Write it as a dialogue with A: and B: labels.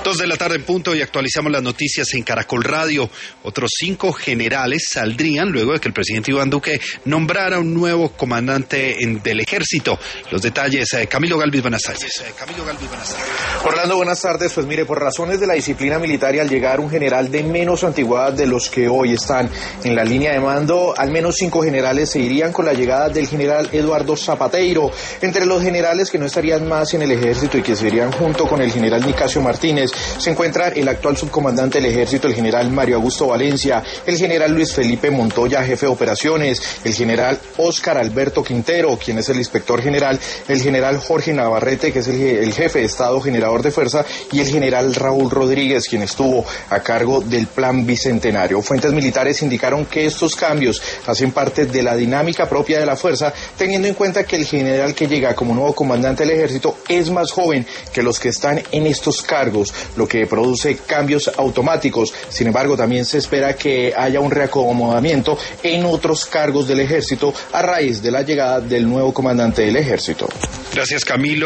A: 2:00 en punto y actualizamos las noticias en Caracol Radio. Otros 5 generales saldrían luego de que el presidente Iván Duque nombrara un nuevo comandante del ejército. Los detalles, Camilo Galvis, buenas tardes.
B: Orlando, buenas tardes. Pues mire, por razones de la disciplina militar y al llegar un general de menos antigüedad de los que hoy están en la línea de mando, al menos 5 generales se irían con la llegada del general Eduardo Zapateiro. Entre los generales que no estarían más en el ejército y que serían junto con el general Nicasio Martínez se encuentran el actual subcomandante del ejército, el general Mario Augusto Valencia, el general Luis Felipe Montoya, jefe de operaciones, el general Óscar Alberto Quintero, quien es el inspector general, el general Jorge Navarrete, que es el jefe de Estado generador de fuerza, y el general Raúl Rodríguez, quien estuvo a cargo del Plan Bicentenario. Fuentes militares indicaron que estos cambios hacen parte de la dinámica propia de la fuerza, teniendo en cuenta que el general que llega como nuevo comandante del ejército es más joven que los que están en estos cargos, lo que produce cambios automáticos. Sin embargo, también se espera que haya un reacomodamiento en otros cargos del ejército a raíz de la llegada del nuevo comandante del ejército.
A: Gracias, Camilo.